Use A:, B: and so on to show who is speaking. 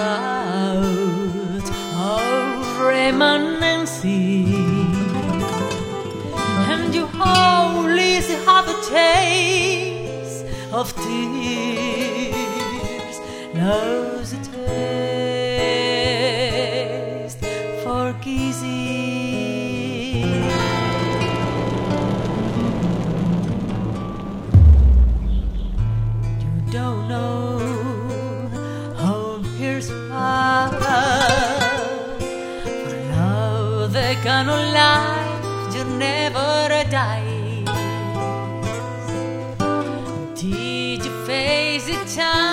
A: out of reminiscing, and you only have a taste of tears, knows a taste for kissing. You don't know how here's far for love that cannot lie, you never die. Did you face it time?